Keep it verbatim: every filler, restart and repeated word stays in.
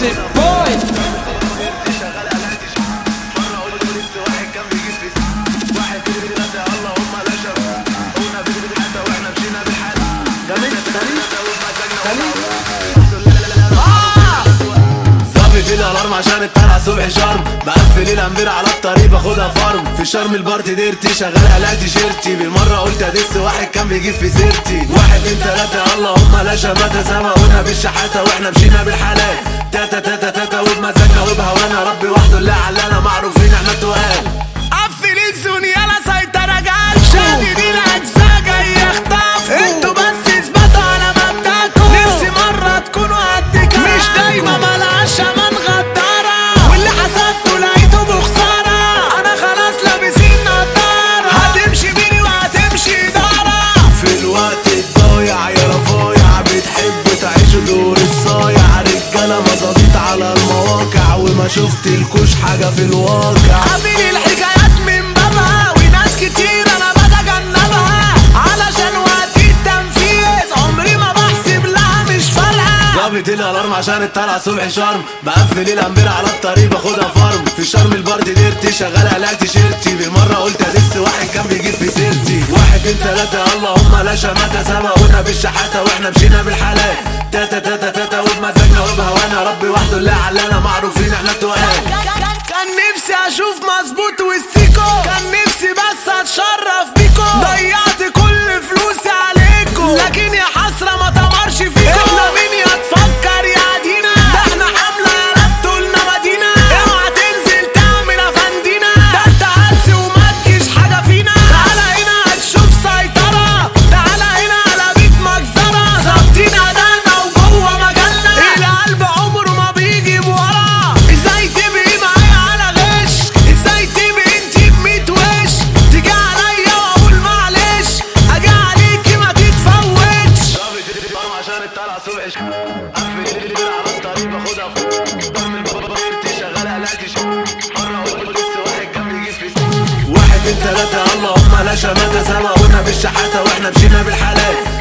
ميوزك بوي. في الالارم عشان الطلعه صبح شرم، بقفل الامبير على الطريق باخدها فرم. في شرم البارتي ديرتي شغال قلعت تيشيرتي، بالمره قلت ادس واحد كان بيجيب في سيرتي. واحد اتنين تلاته اللهم لا شماته، سبقونا بالشحاته واحنا مشينا بالحلال. تاتا تاتا تاتا وبمزاجنا وبهوانا، ربي وحده اللي علانا معروفين احنا التقال. قفل الزون يلا سيطرة جال، شادد الاجزاء جاي يخطفكوا. انتوا بس اثبتوا على مبدأكوا، نفسي مرة تكونوا قدكوا، مش دايما ملهاش امان غدارة. واللي حسدته لقيته بخسارة، انا خلاص لابسين نضارة. هتمشي بيني وهتمشي دارة. في الوقت الضايع يا رفايع بتحب تعيشوا دور الصايع، رجالة مظابيط على المواقع وما شفتلكوش حاجة في الواقع. قابل الحكايات من بابها، وناس كتير انا بتجنبها علشان وقت التنفيذ عمري ما بحسب لها مش فارقة. ظابط الالارم عشان الطلعه صبح شرم، بقفل الامبير على الطريق باخدها فرم. في شرم البارتي ديرتي شغال قلعت تيشيرتي، بالمره قلت ادس واحد كان بيجيب في سيرتي. واحد اتنين تلاته اللهم لا شماته، سبقونا بالشحاته واحنا مشينا بالحلال. تاتا تاتا تاتا وبمزاجنا وبهوانا، ربي وحده اللي علانا معروفين احنا التقال. كان نفسي اشوف مظبوط وسطيكو، كان نفسي بس اتشرف بيكو. ضيعت كل فلوسي عليكو، لكن يا حسرة ما تمرش فيكو. احنا مين يتفكر يعدينا، ده احنا حملة يا رب طولنا مدينة. اوعى تنزل تعمل افندينا، ده انت هلس وما تجيش حاجة فينا. تعالى هنا هتشوف سيطرة، تعالى هنا على بيت مجزرة. ظابطين ادانا وجوه مجالنا، القلب عمره ما بيجي بورا. ازاي تبقي معايا على غش، ازاي تبقي انتي بميت وش. تيجي عليا واقول معلش، اجي عليكي ما تتفوتش. عشان الطلعه صبح قفل الامبير على الطريق باخدها فرم. البارتي شغال قلعت تيشيرتي، مره قلت لسه واحد كان بيجيب في سيرتي. واحد اتنين تلاته اللهم لا شماته، سبقونا بالشحاته واحنا مشينا بالحلال.